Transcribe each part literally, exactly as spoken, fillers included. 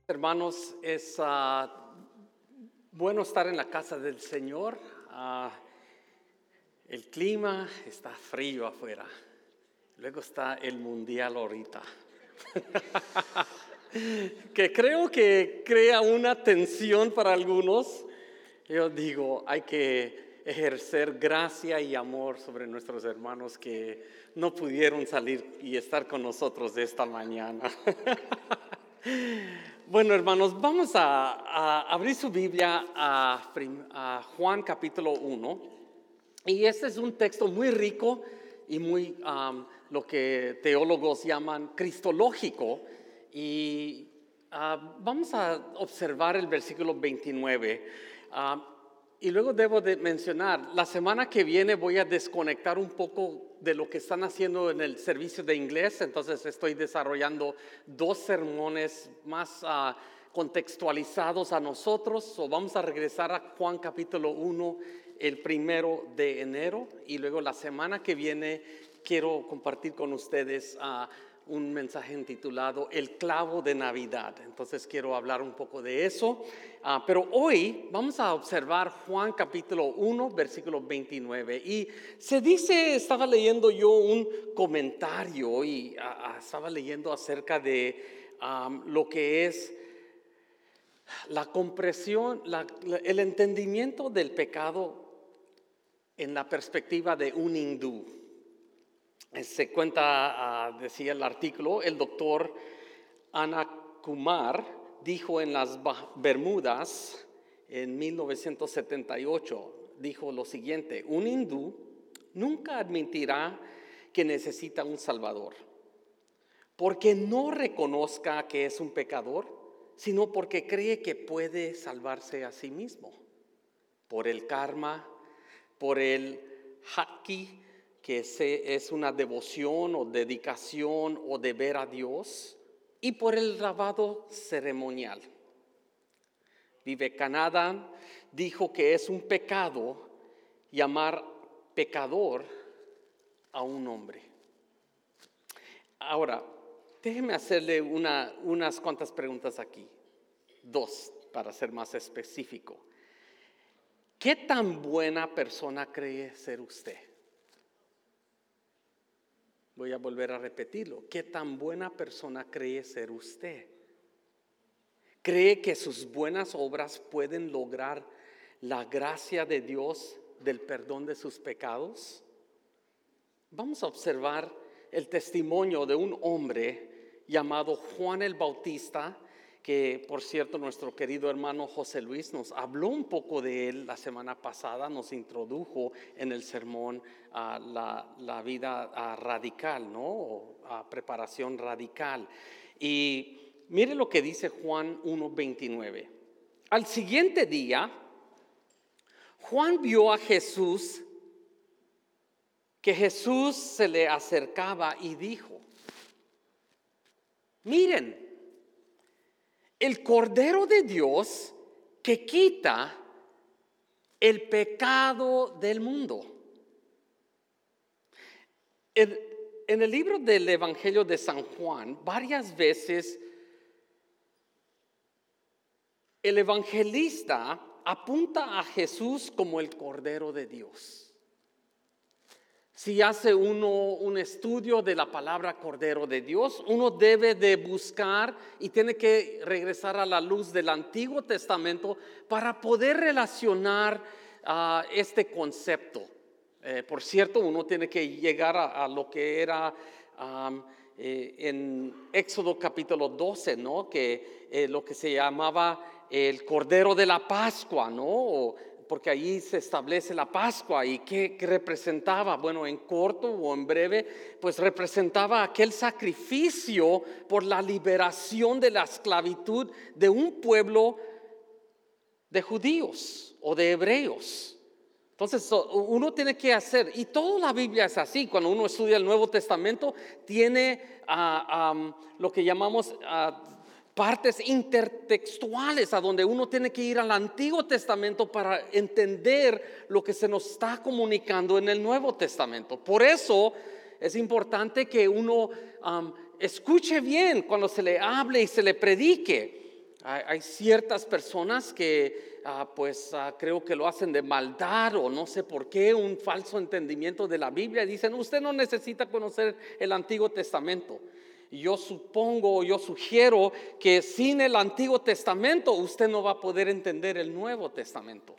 Hermanos, es uh, bueno estar en la casa del Señor. Uh, el clima está frío afuera. Luego está el mundial ahorita. Que creo que crea una tensión para algunos. Yo digo, hay que ejercer gracia y amor sobre nuestros hermanos que no pudieron salir y estar con nosotros esta mañana. Bueno, hermanos, vamos a, a abrir su Biblia a, a Juan capítulo uno. Y este es un texto muy rico y muy, um, lo que teólogos llaman cristológico. Y uh, vamos a observar el versículo veintinueve. Uh, y luego debo de mencionar, la semana que viene voy a desconectar un poco de lo que están haciendo en el servicio de inglés. Entonces estoy desarrollando dos sermones más uh, contextualizados a nosotros. So, vamos a regresar a Juan capítulo uno el primero de enero. Y luego la semana que viene quiero compartir con ustedes uh, un mensaje intitulado El clavo de Navidad. Entonces quiero hablar un poco de eso. Uh, pero hoy vamos a observar Juan capítulo uno, versículo veintinueve. Y se dice, estaba leyendo yo un comentario y uh, uh, estaba leyendo acerca de um, lo que es la comprensión, la, la, el entendimiento del pecado en la perspectiva de un hindú. Se cuenta, uh, decía el artículo, el doctor Anand Kumar dijo en las Bermudas en mil novecientos setenta y ocho, dijo lo siguiente: un hindú nunca admitirá que necesita un salvador, porque no reconozca que es un pecador, sino porque cree que puede salvarse a sí mismo, por el karma, por el bhakti, que es una devoción o dedicación o deber a Dios, y por el lavado ceremonial. Vivekananda dijo que es un pecado llamar pecador a un hombre. Ahora, déjeme hacerle una, unas cuantas preguntas aquí, dos para ser más específico. ¿Qué tan buena persona cree ser usted? Voy a volver a repetirlo. ¿Qué tan buena persona cree ser usted? ¿Cree que sus buenas obras pueden lograr la gracia de Dios del perdón de sus pecados? Vamos a observar el testimonio de un hombre llamado Juan el Bautista, que por cierto nuestro querido hermano José Luis nos habló un poco de él la semana pasada, nos introdujo en el sermón a uh, la, la vida uh, radical, ¿no? O uh, preparación radical. Y mire lo que dice Juan uno veintinueve. Al siguiente día, Juan vio a Jesús, que Jesús se le acercaba y dijo: miren, el Cordero de Dios que quita el pecado del mundo. En, en el libro del Evangelio de San Juan, varias veces el evangelista apunta a Jesús como el Cordero de Dios. Si hace uno un estudio de la palabra Cordero de Dios, uno debe de buscar y tiene que regresar a la luz del Antiguo Testamento para poder relacionar uh, este concepto. Eh, por cierto, uno tiene que llegar a, a lo que era um, eh, en Éxodo capítulo doce, ¿no? Que eh, lo que se llamaba el Cordero de la Pascua, ¿no? O, porque allí se establece la Pascua. ¿Y qué, qué representaba? Bueno, en corto o en breve, pues representaba aquel sacrificio por la liberación de la esclavitud de un pueblo de judíos o de hebreos. Entonces uno tiene que hacer, y toda la Biblia es así. Cuando uno estudia el Nuevo Testamento, tiene uh, um, lo que llamamos Uh, partes intertextuales a donde uno tiene que ir al Antiguo Testamento para entender lo que se nos está comunicando en el Nuevo Testamento. Por eso es importante que uno um, escuche bien cuando se le hable y se le predique. Hay, hay ciertas personas que uh, pues uh, creo que lo hacen de maldad o no sé por qué, un falso entendimiento de la Biblia. Dicen, usted no necesita conocer el Antiguo Testamento. Y yo supongo, yo sugiero que sin el Antiguo Testamento usted no va a poder entender el Nuevo Testamento.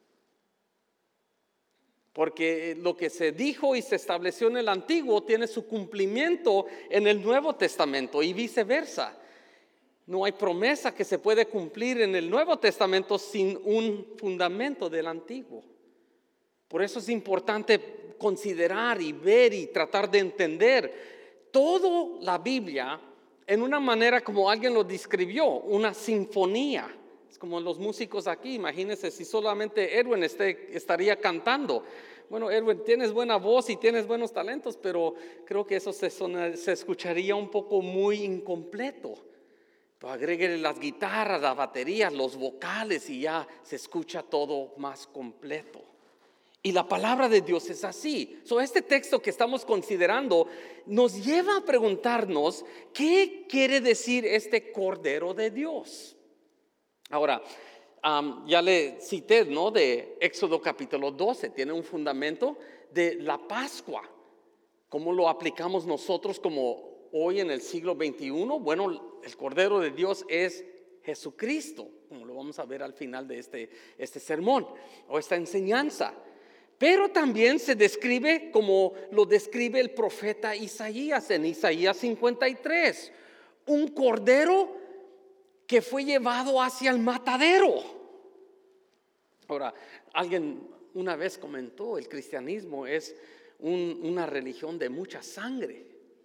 Porque lo que se dijo y se estableció en el Antiguo tiene su cumplimiento en el Nuevo Testamento y viceversa. No hay promesa que se puede cumplir en el Nuevo Testamento sin un fundamento del Antiguo. Por eso es importante considerar y ver y tratar de entender toda la Biblia en una manera como alguien lo describió, una sinfonía. Es como los músicos aquí, imagínense si solamente Edwin este, estaría cantando. Bueno, Edwin, tienes buena voz y tienes buenos talentos, pero creo que eso se, son, se escucharía un poco muy incompleto. Pero agréguele las guitarras, las baterías, los vocales y ya se escucha todo más completo. Y la palabra de Dios es así. So, este texto que estamos considerando nos lleva a preguntarnos qué quiere decir este Cordero de Dios. Ahora, um, ya le cité, ¿no? De Éxodo capítulo doce, tiene un fundamento de la Pascua. ¿Cómo lo aplicamos nosotros como hoy en el siglo veintiuno? Bueno, el Cordero de Dios es Jesucristo, como lo vamos a ver al final de este, este sermón o esta enseñanza. Pero también se describe como lo describe el profeta Isaías en Isaías cincuenta y tres. Un cordero que fue llevado hacia el matadero. Ahora, alguien una vez comentó, el cristianismo es un, una religión de mucha sangre.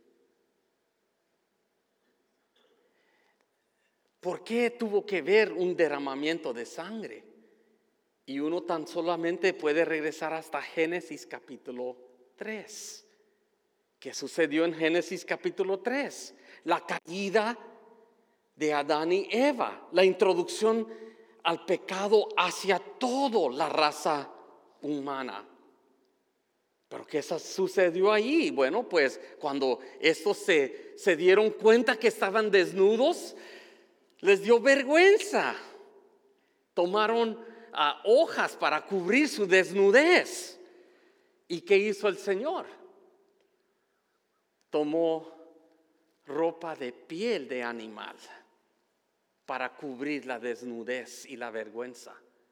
¿Por qué tuvo que ver un derramamiento de sangre? Y uno tan solamente puede regresar hasta Génesis capítulo tres. ¿Qué sucedió en Génesis capítulo tres? La caída de Adán y Eva, la introducción al pecado hacia toda la raza humana. ¿Pero qué sucedió ahí? Bueno, pues cuando estos se, se dieron cuenta que estaban desnudos, les dio vergüenza. Tomaron a hojas para cubrir su desnudez. ¿Y qué hizo el Señor? Tomó ropa de piel de animal para cubrir la desnudez y la vergüenza.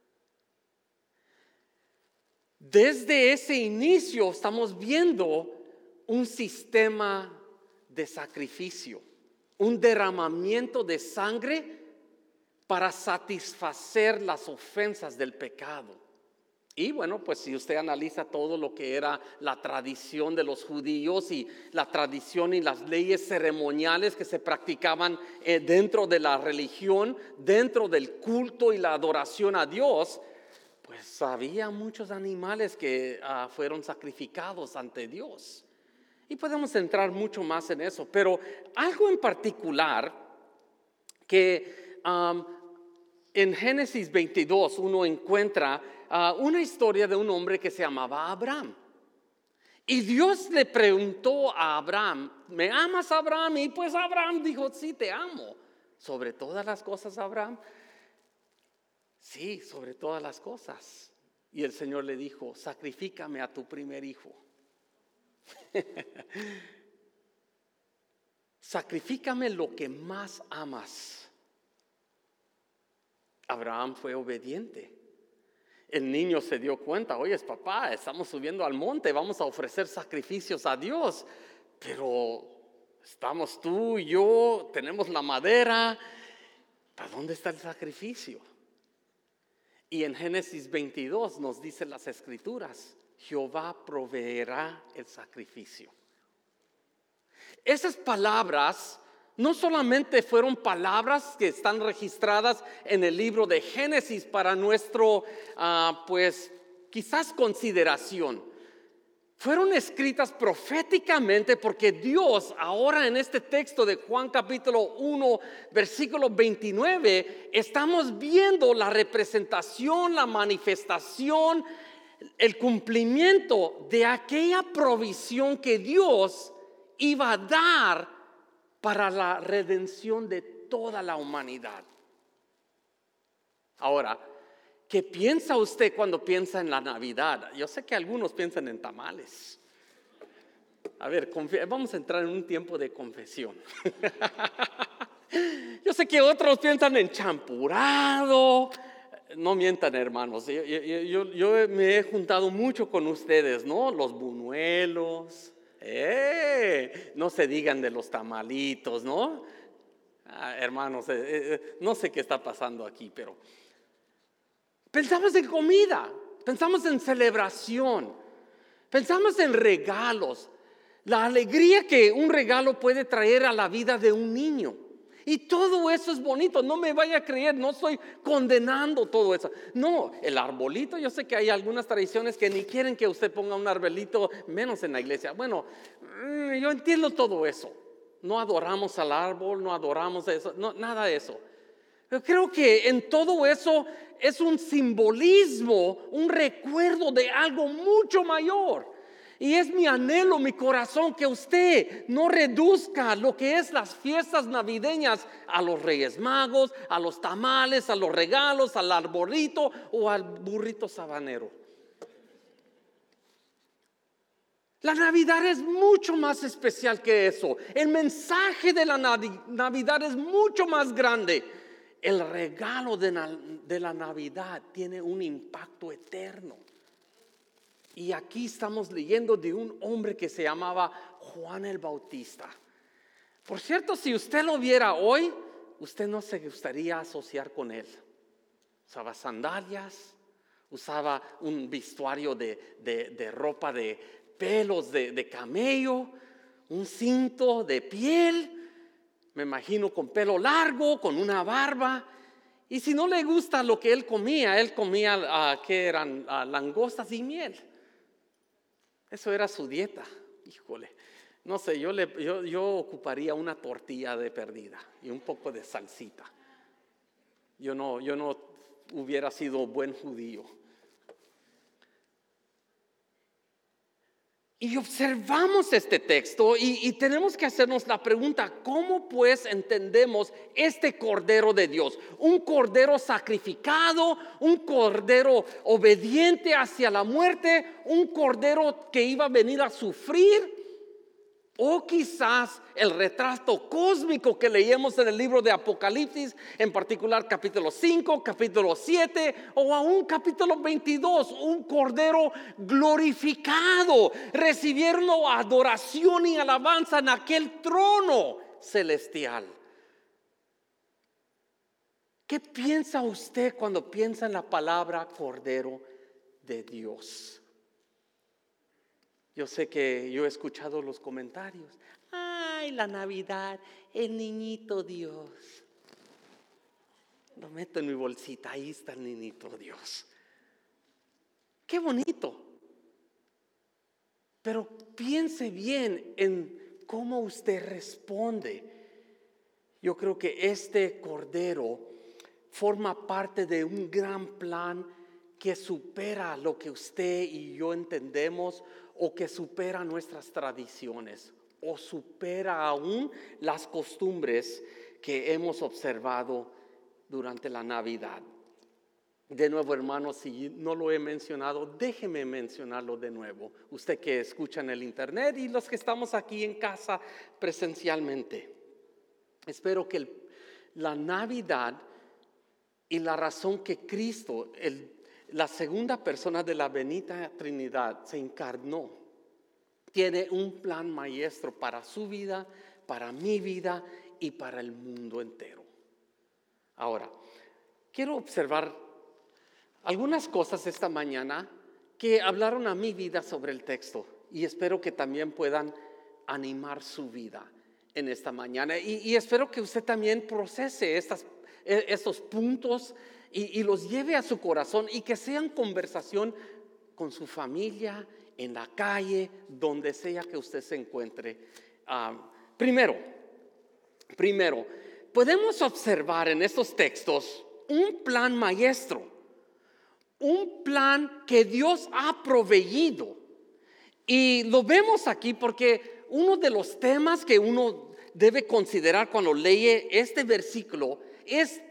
Desde ese inicio estamos viendo un sistema de sacrificio, un derramamiento de sangre para satisfacer las ofensas del pecado. Y bueno, pues si usted analiza todo lo que era la tradición de los judíos y la tradición y las leyes ceremoniales que se practicaban eh, dentro de la religión, dentro del culto y la adoración a Dios, pues había muchos animales que uh, fueron sacrificados ante Dios. Y podemos entrar mucho más en eso, pero algo en particular que Um, en Génesis veintidós uno encuentra uh, una historia de un hombre que se llamaba Abraham. Y Dios le preguntó a Abraham, ¿me amas, Abraham? Y pues Abraham dijo, sí, te amo. ¿Sobre todas las cosas, Abraham? Sí, sobre todas las cosas. Y el Señor le dijo, sacrifícame a tu primer hijo. Sacrifícame lo que más amas. Abraham fue obediente. El niño se dio cuenta, oye, papá, estamos subiendo al monte, vamos a ofrecer sacrificios a Dios, pero estamos tú y yo, tenemos la madera, ¿para dónde está el sacrificio? Y en Génesis veintidós nos dicen las escrituras, Jehová proveerá el sacrificio. Esas palabras no solamente fueron palabras que están registradas en el libro de Génesis para nuestro, uh, pues quizás consideración. Fueron escritas proféticamente porque Dios ahora en este texto de Juan capítulo uno versículo veintinueve estamos viendo la representación, la manifestación, el cumplimiento de aquella provisión que Dios iba a dar para la redención de toda la humanidad. Ahora, ¿qué piensa usted cuando piensa en la Navidad? Yo sé que algunos piensan en tamales. A ver, vamos a entrar en un tiempo de confesión. Yo sé que otros piensan en champurrado. No mientan, hermanos. Yo, yo, yo, yo me he juntado mucho con ustedes, ¿no? Los buñuelos. Eh, no se digan de los tamalitos, ¿no? Ah, hermanos, eh, eh, no sé qué está pasando aquí, pero pensamos en comida, pensamos en celebración, pensamos en regalos, la alegría que un regalo puede traer a la vida de un niño. Y todo eso es bonito, no me vaya a creer, no estoy condenando todo eso. No, el arbolito, yo sé que hay algunas tradiciones que ni quieren que usted ponga un arbolito, menos en la iglesia. Bueno, yo entiendo todo eso. No adoramos al árbol, no adoramos eso, no, nada de eso. Yo creo que en todo eso es un simbolismo, un recuerdo de algo mucho mayor. Y es mi anhelo, mi corazón, que usted no reduzca lo que es las fiestas navideñas a los Reyes Magos, a los tamales, a los regalos, al arbolito o al burrito sabanero. La Navidad es mucho más especial que eso. El mensaje de la Navidad es mucho más grande. El regalo de la, de la Navidad tiene un impacto eterno. Y aquí estamos leyendo de un hombre que se llamaba Juan el Bautista. Por cierto, si usted lo viera hoy, usted no se gustaría asociar con él. Usaba sandalias, usaba un vestuario de, de, de ropa de pelos de, de camello, un cinto de piel, me imagino con pelo largo, con una barba. Y si no le gusta lo que él comía, él comía, uh, ¿qué eran? Uh, langostas y miel. Eso era su dieta. Híjole, no sé, yo, le, yo, yo ocuparía una tortilla de perdida y un poco de salsita. Yo no, yo no hubiera sido buen judío. Y observamos este texto y, y tenemos que hacernos la pregunta, ¿cómo pues entendemos este Cordero de Dios? Un Cordero sacrificado, un Cordero obediente hacia la muerte, un Cordero que iba a venir a sufrir. O quizás el retrato cósmico que leímos en el libro de Apocalipsis, en particular capítulo cinco, capítulo siete o aún capítulo veintidós, un cordero glorificado, recibiendo adoración y alabanza en aquel trono celestial. ¿Qué piensa usted cuando piensa en la palabra Cordero de Dios? Yo sé que yo he escuchado los comentarios. Ay, la Navidad, el niñito Dios. Lo meto en mi bolsita, ahí está el niñito Dios. Qué bonito. Pero piense bien en cómo usted responde. Yo creo que este Cordero forma parte de un gran plan que supera lo que usted y yo entendemos, o que supera nuestras tradiciones, o supera aún las costumbres que hemos observado durante la Navidad. De nuevo, hermanos, si no lo he mencionado, déjeme mencionarlo de nuevo. Usted que escucha en el internet y los que estamos aquí en casa presencialmente. Espero que el, la Navidad y la razón que Cristo, el la segunda persona de la bendita Trinidad, se encarnó, tiene un plan maestro para su vida, para mi vida y para el mundo entero. Ahora, quiero observar algunas cosas esta mañana que hablaron a mi vida sobre el texto y espero que también puedan animar su vida en esta mañana. Y, y espero que usted también procese estas, estos puntos Y, y los lleve a su corazón y que sean conversación con su familia, en la calle, donde sea que usted se encuentre. Uh, primero, primero, podemos observar en estos textos un plan maestro, un plan que Dios ha proveído. Y lo vemos aquí porque uno de los temas que uno debe considerar cuando lee este versículo es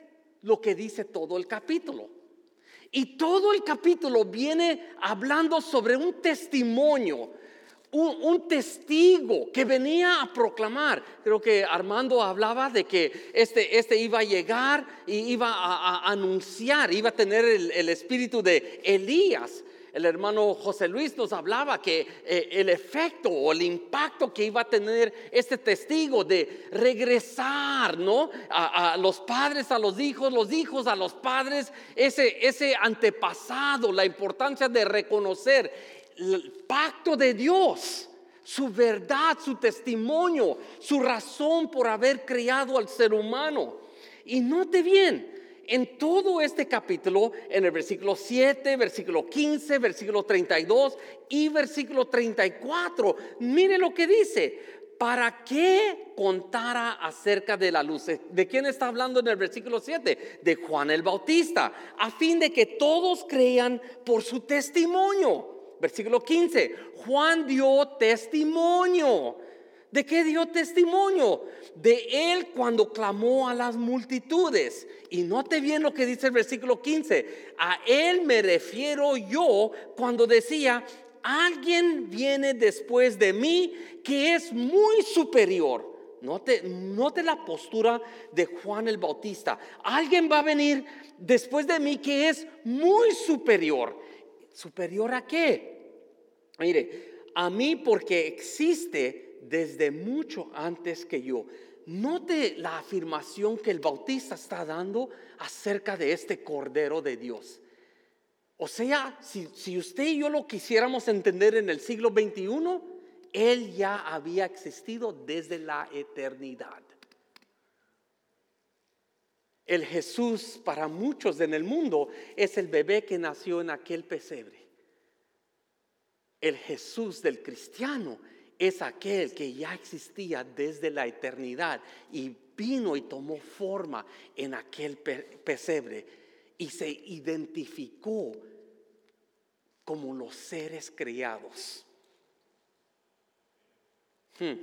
lo que dice todo el capítulo. Y todo el capítulo viene hablando sobre un testimonio, un, un testigo que venía a proclamar. Creo que Armando hablaba de que este, este iba a llegar y iba a, a anunciar, iba a tener el, el espíritu de Elías. El hermano José Luis nos hablaba que eh, el efecto o el impacto que iba a tener este testigo de regresar, ¿no? A, a los padres, a los hijos, los hijos a los padres, ese, ese antepasado, la importancia de reconocer el pacto de Dios, su verdad, su testimonio, su razón por haber creado al ser humano. Y note bien, en todo este capítulo, en el versículo siete, versículo quince, versículo treinta y dos y versículo treinta y cuatro, mire lo que dice: ¿para qué contara acerca de la luz? ¿De quién está hablando en el versículo siete? De Juan el Bautista, a fin de que todos crean por su testimonio. Versículo quince, Juan dio testimonio. ¿De qué dio testimonio? De él cuando clamó a las multitudes. Y note bien lo que dice el versículo quince. A él me refiero yo cuando decía: alguien viene después de mí que es muy superior. Note, note la postura de Juan el Bautista. Alguien va a venir después de mí que es muy superior. ¿Superior a qué? Mire, a mí, porque existe desde mucho antes que yo. Note la afirmación que el Bautista está dando acerca de este Cordero de Dios. O sea, si, si usted y yo lo quisiéramos entender en el siglo veintiuno, Él ya había existido desde la eternidad. El Jesús para muchos en el mundo es el bebé que nació en aquel pesebre. El Jesús del cristiano es aquel que ya existía desde la eternidad y vino y tomó forma en aquel pesebre y se identificó como los seres creados. Hmm.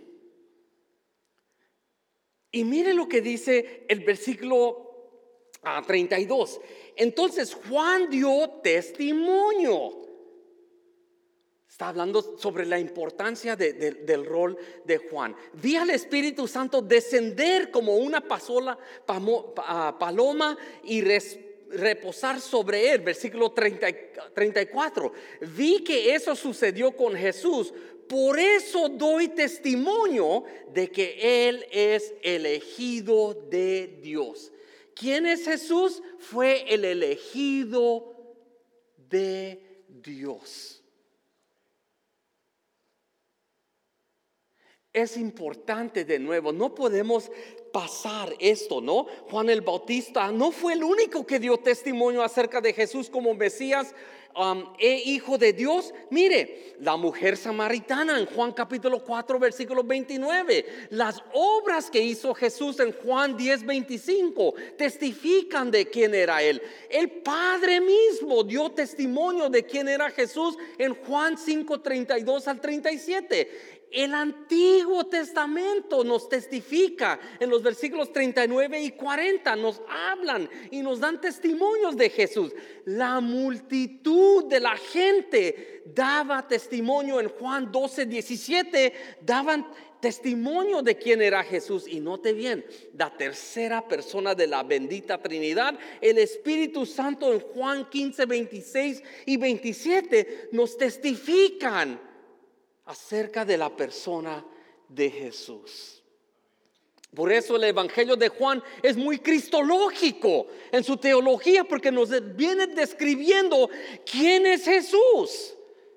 Y mire lo que dice el versículo ah, treinta y dos. Entonces Juan dio testimonio. Está hablando sobre la importancia de, de, del rol de Juan. Vi al Espíritu Santo descender como una pasola, pamo, pa, paloma y res, reposar sobre él. Versículo treinta, treinta y cuatro. Vi que eso sucedió con Jesús. Por eso doy testimonio de que Él es elegido de Dios. ¿Quién es Jesús? Fue el elegido de Dios. Es importante de nuevo, no podemos pasar esto, ¿no? Juan el Bautista no fue el único que dio testimonio acerca de Jesús como Mesías um, e hijo de Dios. Mire, la mujer samaritana en Juan capítulo cuatro versículo veintinueve, las obras que hizo Jesús en Juan diez veinticinco testifican de quién era Él. El Padre mismo dio testimonio de quién era Jesús en Juan cinco treinta y dos al treinta y siete. El Antiguo Testamento nos testifica en los versículos treinta y nueve y cuarenta, nos hablan y nos dan testimonios de Jesús. La multitud de la gente daba testimonio en Juan doce diecisiete, daban testimonio de quién era Jesús. Y note bien, la tercera persona de la bendita Trinidad, el Espíritu Santo, en Juan quince veintiséis y veintisiete nos testifican acerca de la persona de Jesús. Por eso el Evangelio de Juan es muy cristológico en su teología, porque nos viene describiendo quién es Jesús.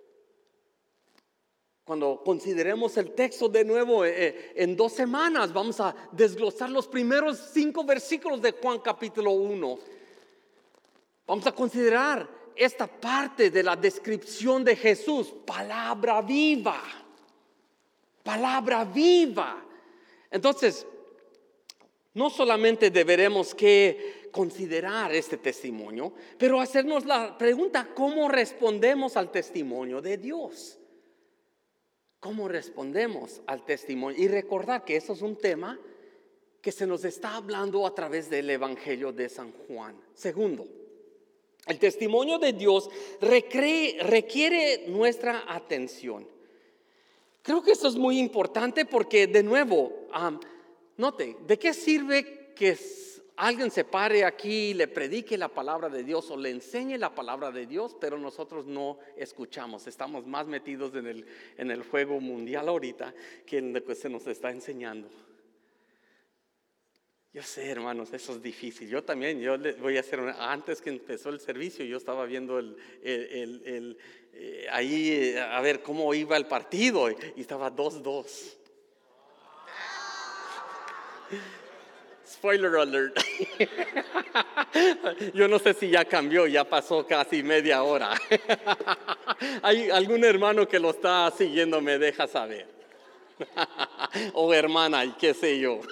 Cuando consideremos el texto de nuevo eh, en dos semanas, vamos a desglosar los primeros cinco versículos de Juan capítulo uno. Vamos a considerar esta parte de la descripción de Jesús, palabra viva, palabra viva. Entonces, no solamente deberemos que considerar este testimonio, pero hacernos la pregunta: ¿cómo respondemos al testimonio de Dios? ¿Cómo respondemos al testimonio? Y recordar que eso es un tema que se nos está hablando a través del Evangelio de San Juan. Segundo, el testimonio de Dios requiere, requiere nuestra atención. Creo que eso es muy importante porque, de nuevo, um, note, ¿de qué sirve que alguien se pare aquí y le predique la palabra de Dios o le enseñe la palabra de Dios, pero nosotros no escuchamos? Estamos más metidos en el, en el juego mundial ahorita que en lo que se nos está enseñando. Yo sé, hermanos, eso es difícil. Yo también, yo les voy a hacer una, antes que empezó el servicio, yo estaba viendo el, el, el, el eh, ahí a ver cómo iba el partido y, y estaba dos dos. Spoiler alert. Yo no sé si ya cambió, ya pasó casi media hora. Hay algún hermano que lo está siguiendo, me deja saber. O hermana, y qué sé yo.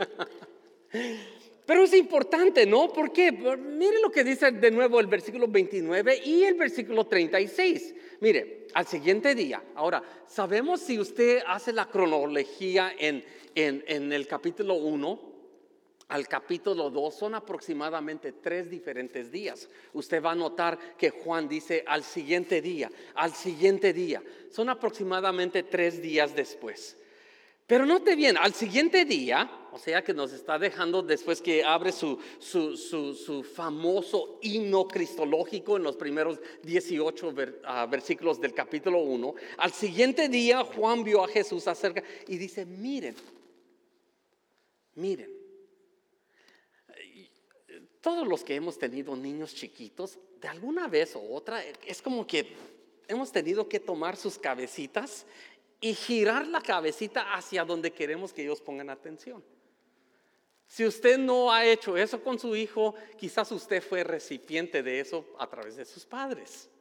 Pero es importante, ¿no? ¿Por qué? Mire lo que dice de nuevo el versículo veintinueve y el versículo treinta y seis. Mire, al siguiente día. Ahora, sabemos, si usted hace la cronología en, en, en el capítulo uno al capítulo dos, son aproximadamente tres diferentes días. Usted va a notar que Juan dice al siguiente día, al siguiente día. Son aproximadamente tres días después. Pero note bien, al siguiente día, o sea que nos está dejando después que abre su, su, su, su famoso himno cristológico en los primeros dieciocho ver, uh, versículos del capítulo uno. Al siguiente día Juan vio a Jesús acerca y dice, miren, miren. Todos los que hemos tenido niños chiquitos, de alguna vez o otra, es como que hemos tenido que tomar sus cabecitas y girar la cabecita hacia donde queremos que ellos pongan atención. Si usted no ha hecho eso con su hijo, quizás usted fue recipiente de eso a través de sus padres.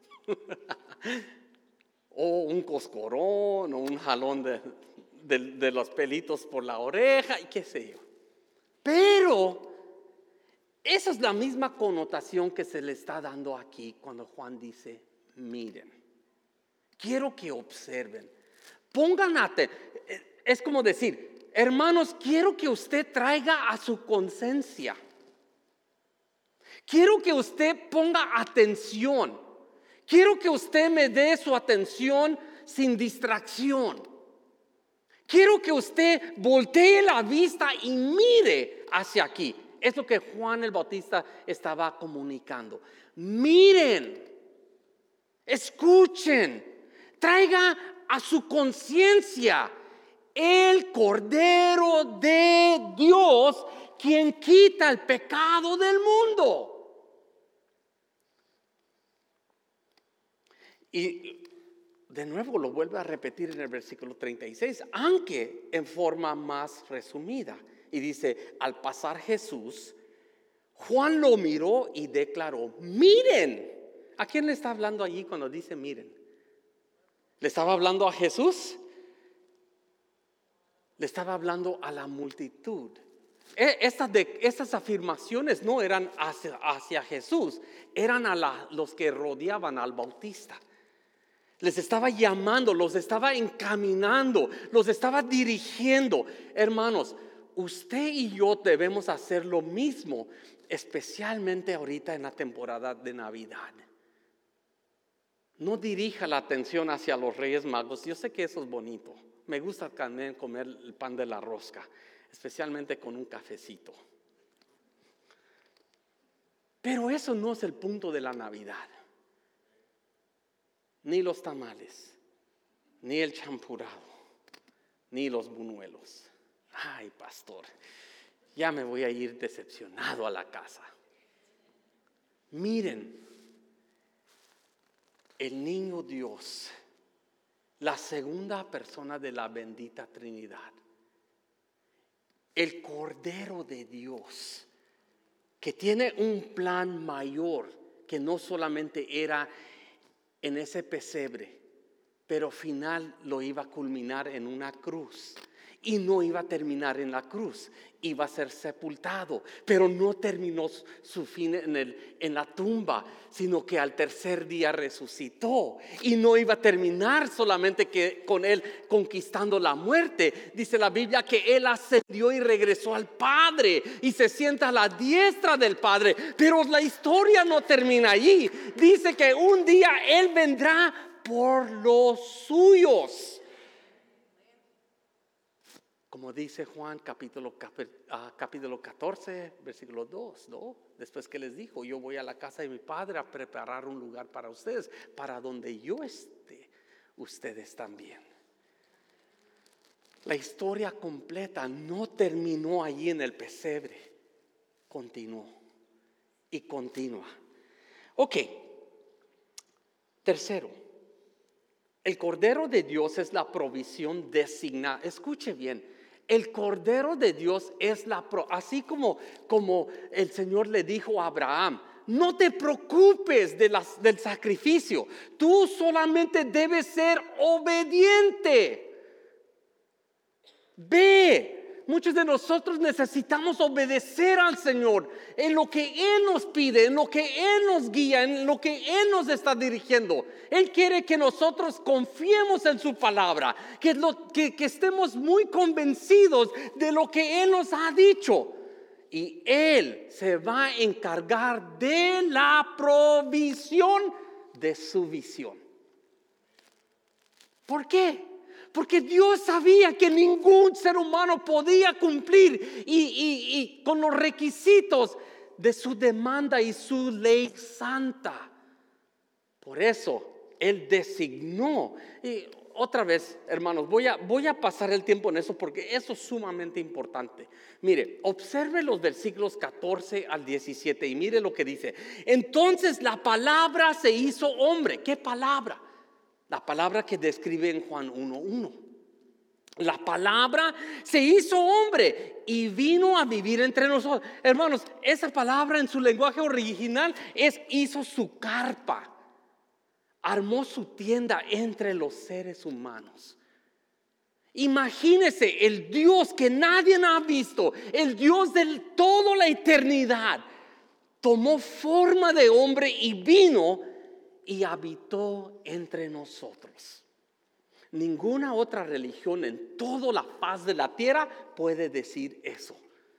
O un coscorrón, o un jalón de, de, de los pelitos por la oreja, y qué sé yo. Pero esa es la misma connotación que se le está dando aquí cuando Juan dice, miren, quiero que observen. Pongan atención. Es como decir, hermanos, quiero que usted traiga a su conciencia. Quiero que usted ponga atención. Quiero que usted me dé su atención sin distracción. Quiero que usted voltee la vista y mire hacia aquí. Es lo que Juan el Bautista estaba comunicando. Miren, escuchen, traiga a su conciencia el Cordero de Dios, quien quita el pecado del mundo. Y de nuevo lo vuelve a repetir en el versículo treinta y seis, aunque en forma más resumida. Y dice, al pasar Jesús, Juan lo miró y declaró, miren. ¿A quién le está hablando allí cuando dice miren? ¿Le estaba hablando a Jesús? Le estaba hablando a la multitud. Estas, de, estas afirmaciones no eran hacia, hacia Jesús, eran a la, los que rodeaban al Bautista. Les estaba llamando, los estaba encaminando, los estaba dirigiendo. Hermanos, usted y yo debemos hacer lo mismo, especialmente ahorita en la temporada de Navidad. No dirija la atención hacia los Reyes Magos. Yo sé que eso es bonito. Me gusta también comer el pan de la rosca, especialmente con un cafecito. Pero eso no es el punto de la Navidad. Ni los tamales, ni el champurrado, ni los buñuelos. Ay, pastor, ya me voy a ir decepcionado a la casa. Miren, el niño Dios, la segunda persona de la bendita Trinidad, el Cordero de Dios, que tiene un plan mayor, que no solamente era en ese pesebre, pero final lo iba a culminar en una cruz. Y no iba a terminar en la cruz, iba a ser sepultado, pero no terminó su fin en, el, en la tumba, sino que al tercer día resucitó. Y no iba a terminar solamente que con él conquistando la muerte. Dice la Biblia que él ascendió y regresó al Padre y se sienta a la diestra del Padre. Pero la historia no termina allí. Dice que un día él vendrá por los suyos. Como dice Juan capítulo, capítulo catorce, versículo dos, ¿no? Después que les dijo, yo voy a la casa de mi Padre a preparar un lugar para ustedes, para donde yo esté, ustedes también. La historia completa no terminó allí en el pesebre, continuó y continúa. Ok, tercero, el Cordero de Dios es la provisión designada. Escuche bien. El Cordero de Dios es la pro, así como, como el Señor le dijo a Abraham, no te preocupes de las, del sacrificio, tú solamente debes ser obediente. Ve. Muchos de nosotros necesitamos obedecer al Señor en lo que Él nos pide, en lo que Él nos guía, en lo que Él nos está dirigiendo. Él quiere que nosotros confiemos en su palabra, que, lo, que, que estemos muy convencidos de lo que Él nos ha dicho. Y Él se va a encargar de la provisión de su visión. ¿Por qué? Porque Dios sabía que ningún ser humano podía cumplir y, y, y con los requisitos de su demanda y su ley santa. Por eso Él designó. Y otra vez, hermanos, voy a, voy a pasar el tiempo en eso porque eso es sumamente importante. Mire, observe los versículos catorce al diecisiete y mire lo que dice. Entonces la palabra se hizo hombre. ¿Qué palabra? La palabra que describe en Juan uno uno. La palabra se hizo hombre y vino a vivir entre nosotros. Hermanos, esa palabra en su lenguaje original es hizo su carpa. Armó su tienda entre los seres humanos. Imagínese el Dios que nadie ha visto, el Dios de toda la eternidad, tomó forma de hombre y vino y habitó entre nosotros. Ninguna otra religión en toda la faz de la tierra puede decir eso.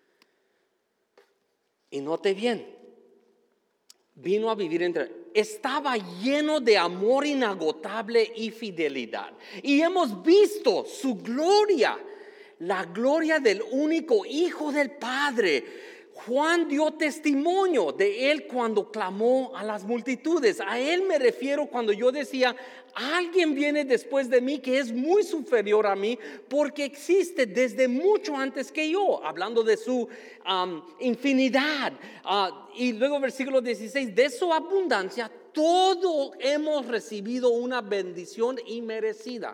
Y note bien, vino a vivir entre, estaba lleno de amor inagotable y fidelidad. Y hemos visto su gloria, la gloria del único Hijo del Padre. Juan dio testimonio de él cuando clamó a las multitudes. A él me refiero cuando yo decía, alguien viene después de mí que es muy superior a mí porque existe desde mucho antes que yo, hablando de su um, infinidad. Uh, y luego versículo dieciséis, de su abundancia todos hemos recibido una bendición inmerecida.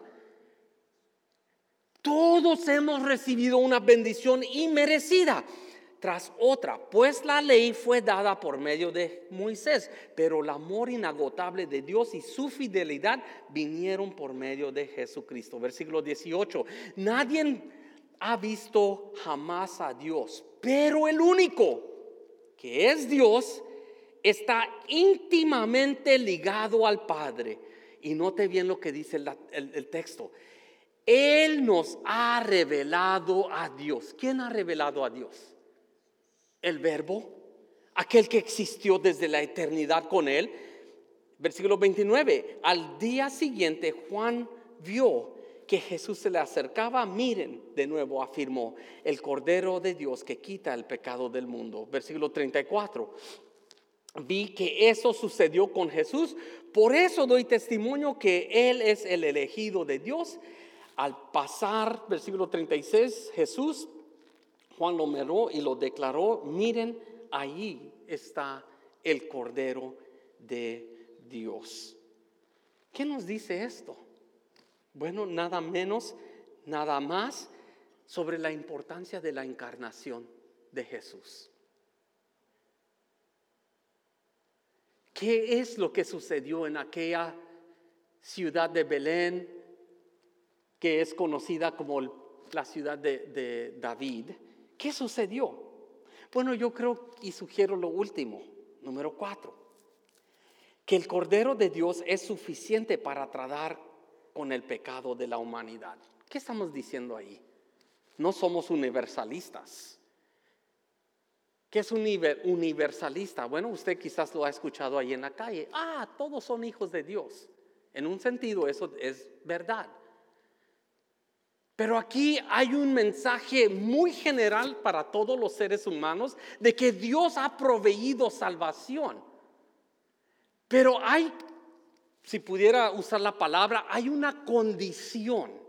Todos hemos recibido una bendición inmerecida tras otra, pues la ley fue dada por medio de Moisés, pero el amor inagotable de Dios y su fidelidad vinieron por medio de Jesucristo. Versículo dieciocho, nadie ha visto jamás a Dios, pero el único que es Dios está íntimamente ligado al Padre. Y note bien lo que dice el, el, el texto. Él nos ha revelado a Dios. ¿Quién ha revelado a Dios? El Verbo, aquel que existió desde la eternidad con él. Versículo veintinueve, al día siguiente Juan vio que Jesús se le acercaba. Miren, de nuevo afirmó, el Cordero de Dios que quita el pecado del mundo. Versículo treinta y cuatro, vi que eso sucedió con Jesús, por eso doy testimonio que Él es el elegido de Dios. Al pasar, versículo treinta y seis, Jesús, Juan lo miró y lo declaró, miren, ahí está el Cordero de Dios. ¿Qué nos dice esto? Bueno, nada menos, nada más sobre la importancia de la encarnación de Jesús. ¿Qué es lo que sucedió en aquella ciudad de Belén que es conocida como el la ciudad de, de David, ¿qué sucedió? Bueno, yo creo y sugiero lo último, número cuatro, que el Cordero de Dios es suficiente para tratar con el pecado de la humanidad. ¿Qué estamos diciendo ahí? No somos universalistas. ¿Qué es un universalista? Bueno, usted quizás lo ha escuchado ahí en la calle. Ah, todos son hijos de Dios. En un sentido eso es verdad. Pero aquí hay un mensaje muy general para todos los seres humanos de que Dios ha proveído salvación. Pero hay, si pudiera usar la palabra, hay una condición.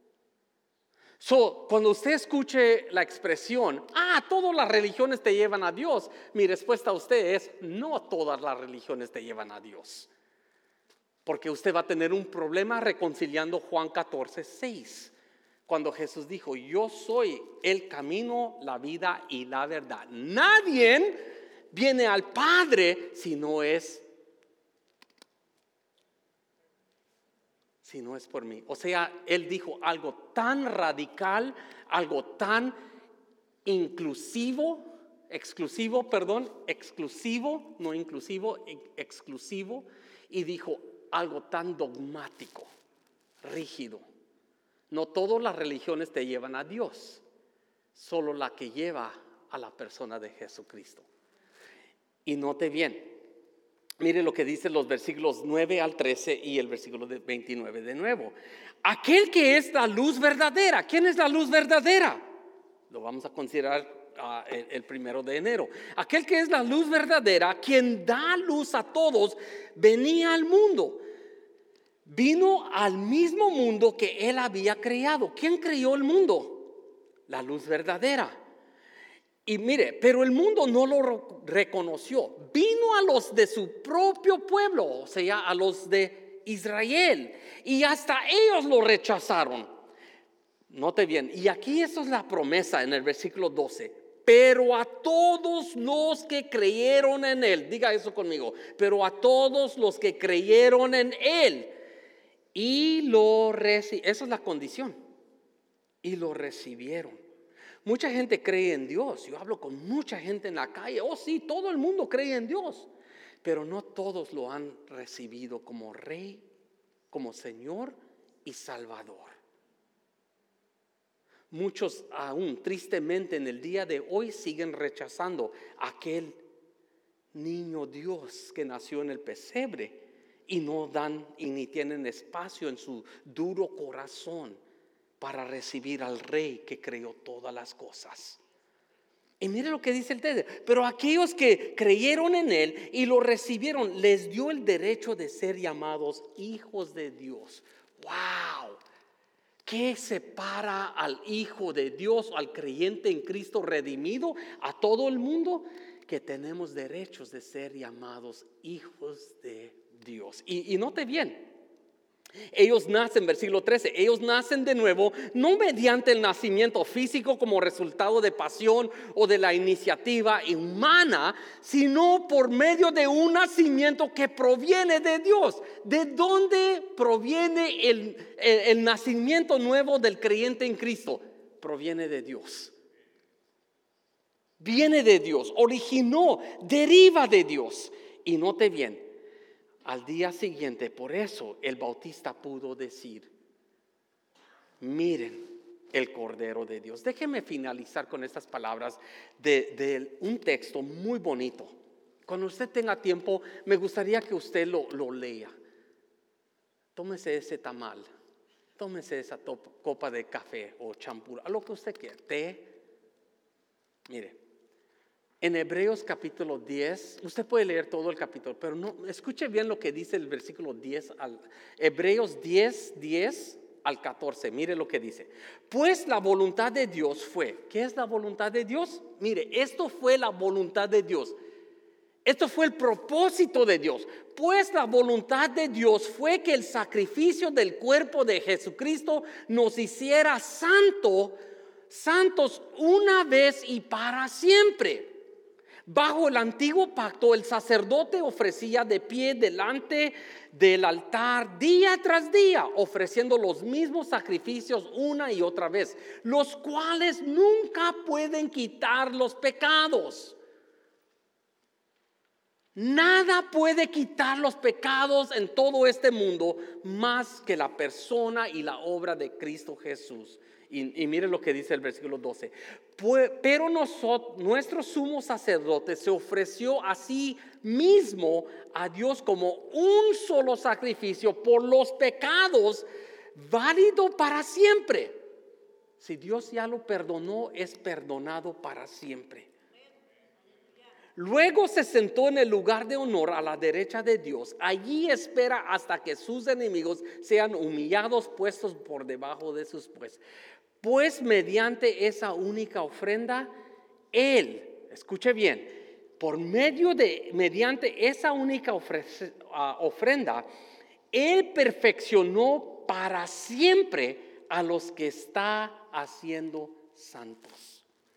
So, cuando usted escuche la expresión, ah, todas las religiones te llevan a Dios, mi respuesta a usted es, no todas las religiones te llevan a Dios. Porque usted va a tener un problema reconciliando Juan catorce, seis. Cuando Jesús dijo, yo soy el camino, la vida y la verdad. Nadie viene al Padre si no es, si no es por mí. O sea, Él dijo algo tan radical, algo tan inclusivo, exclusivo, perdón, exclusivo, no inclusivo, exclusivo. Y dijo algo tan dogmático, rígido. No todas las religiones te llevan a Dios, solo la que lleva a la persona de Jesucristo. Y note bien, mire lo que dicen los versículos nueve al trece y el versículo veintinueve de nuevo. Aquel que es la luz verdadera. ¿Quién es la luz verdadera? Lo vamos a considerar uh, el, el primero de enero. Aquel que es la luz verdadera, quien da luz a todos, venía al mundo. Vino al mismo mundo que Él había creado. ¿Quién creó el mundo? La luz verdadera. Y mire, pero el mundo no lo reconoció. Vino a los de su propio pueblo, o sea, a los de Israel. Y hasta ellos lo rechazaron. Note bien, y aquí eso es la promesa en el versículo doce. Pero a todos los que creyeron en Él, diga eso conmigo, pero a todos los que creyeron en Él, y lo recibieron, esa es la condición, y lo recibieron. Mucha gente cree en Dios, yo hablo con mucha gente en la calle, oh sí, todo el mundo cree en Dios, pero no todos lo han recibido como Rey, como Señor y Salvador. Muchos aún tristemente en el día de hoy siguen rechazando a aquel niño Dios que nació en el pesebre. Y no dan y ni tienen espacio en su duro corazón para recibir al Rey que creó todas las cosas. Y mire lo que dice el texto. Pero aquellos que creyeron en Él y lo recibieron, les dio el derecho de ser llamados hijos de Dios. ¡Wow! ¿Qué separa al Hijo de Dios, al creyente en Cristo redimido, a todo el mundo? Que tenemos derechos de ser llamados hijos de Dios. Dios. Y, y note bien, ellos nacen, versículo trece, ellos nacen de nuevo, no mediante el nacimiento físico como resultado de pasión o de la iniciativa humana, sino por medio de un nacimiento que proviene de Dios. ¿De dónde proviene el, el, el nacimiento nuevo del creyente en Cristo? Proviene de Dios. Viene de Dios, originó, deriva de Dios. Y note bien, al día siguiente, por eso el Bautista pudo decir, miren el Cordero de Dios. Déjeme finalizar con estas palabras de, de un texto muy bonito. Cuando usted tenga tiempo, me gustaría que usted lo, lo lea. Tómese ese tamal, tómese esa top, copa de café o champú, a lo que usted quiera, té. Mire. En Hebreos capítulo diez, usted puede leer todo el capítulo, pero no, escuche bien lo que dice el versículo diez, al, Hebreos diez, diez al catorce, mire lo que dice. Pues la voluntad de Dios fue, ¿qué es la voluntad de Dios? Mire, esto fue la voluntad de Dios, esto fue el propósito de Dios. Pues la voluntad de Dios fue que el sacrificio del cuerpo de Jesucristo nos hiciera santo, santos una vez y para siempre. Bajo el antiguo pacto, el sacerdote ofrecía de pie delante del altar día tras día, ofreciendo los mismos sacrificios una y otra vez, los cuales nunca pueden quitar los pecados. Nada puede quitar los pecados en todo este mundo más que la persona y la obra de Cristo Jesús. Y, y mire lo que dice el versículo doce. Pero nosotros, nuestro sumo sacerdote se ofreció a sí mismo a Dios como un solo sacrificio por los pecados, válido para siempre. Si Dios ya lo perdonó, es perdonado para siempre. Luego se sentó en el lugar de honor a la derecha de Dios. Allí espera hasta que sus enemigos sean humillados, puestos por debajo de sus pies. Pues mediante esa única ofrenda, Él, escuche bien, por medio de, mediante esa única ofrece, uh, ofrenda, Él perfeccionó para siempre a los que está haciendo santos.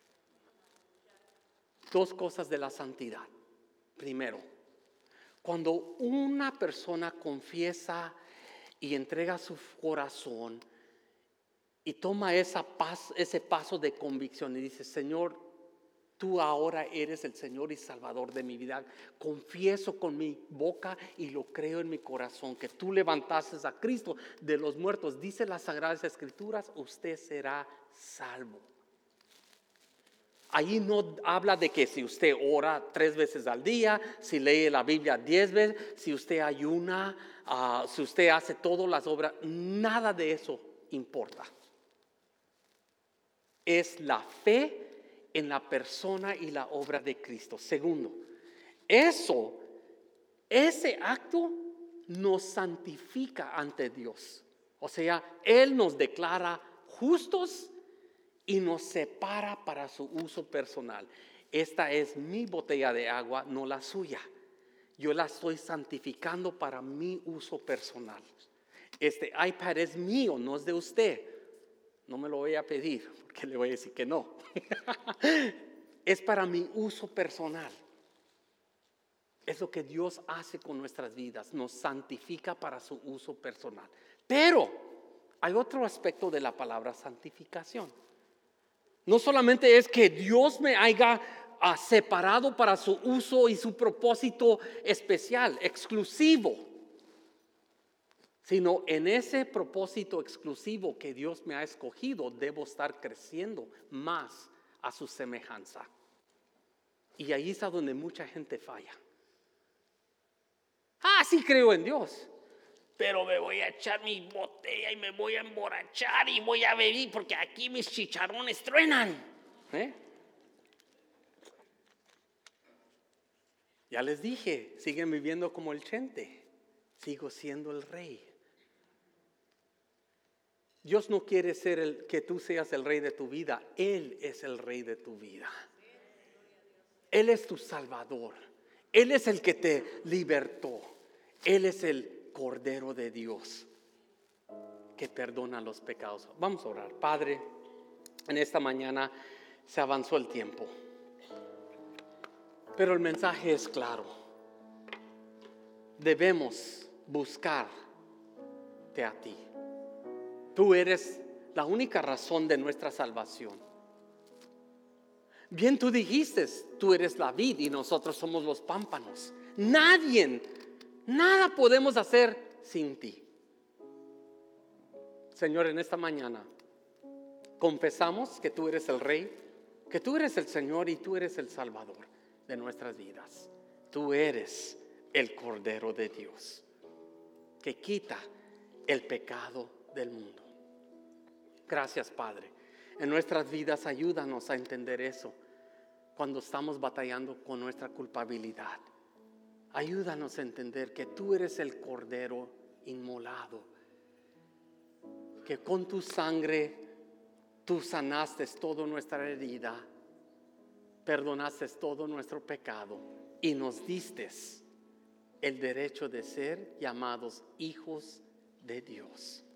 Dos cosas de la santidad. Primero, cuando una persona confiesa y entrega su corazón y toma esa paz, ese paso de convicción y dice: Señor, tú ahora eres el Señor y Salvador de mi vida. Confieso con mi boca y lo creo en mi corazón que tú levantaste a Cristo de los muertos. Dice las Sagradas Escrituras, usted será salvo. Ahí no habla de que si usted ora tres veces al día, si lee la Biblia diez veces, si usted ayuna, uh, si usted hace todas las obras. Nada de eso importa. Es la fe en la persona y la obra de Cristo. Segundo, eso, ese acto nos santifica ante Dios. O sea, Él nos declara justos y nos separa para su uso personal. Esta es mi botella de agua, no la suya. Yo la estoy santificando para mi uso personal. Este iPad es mío, no es de usted. No me lo voy a pedir, porque le voy a decir que no. Es para mi uso personal. Es lo que Dios hace con nuestras vidas. Nos santifica para su uso personal. Pero hay otro aspecto de la palabra santificación. No solamente es que Dios me haya uh, separado para su uso y su propósito especial, exclusivo, sino en ese propósito exclusivo que Dios me ha escogido, debo estar creciendo más a su semejanza. Y ahí es a donde mucha gente falla. Ah, sí creo en Dios, pero me voy a echar mi botella y me voy a emborrachar y voy a beber porque aquí mis chicharrones truenan. ¿Eh? Ya les dije, siguen viviendo como el Chente. Sigo siendo el rey. Dios no quiere ser el, que tú seas el rey de tu vida. Él es el rey de tu vida. Él es tu Salvador. Él es el que te libertó. Él es el Cordero de Dios que perdona los pecados. Vamos a orar. Padre, en esta mañana se avanzó el tiempo, pero el mensaje es claro. Debemos buscarte a ti. Tú eres la única razón de nuestra salvación. Bien, tú dijiste, tú eres la vid y nosotros somos los pámpanos. Nadie, nada podemos hacer sin ti. Señor, en esta mañana confesamos que tú eres el Rey, que tú eres el Señor y tú eres el Salvador de nuestras vidas. Tú eres el Cordero de Dios que quita el pecado del mundo. Gracias, Padre. En nuestras vidas ayúdanos a entender eso cuando estamos batallando con nuestra culpabilidad. Ayúdanos a entender que tú eres el Cordero inmolado, que con tu sangre tú sanaste toda nuestra herida, perdonaste todo nuestro pecado y nos diste el derecho de ser llamados hijos de Dios.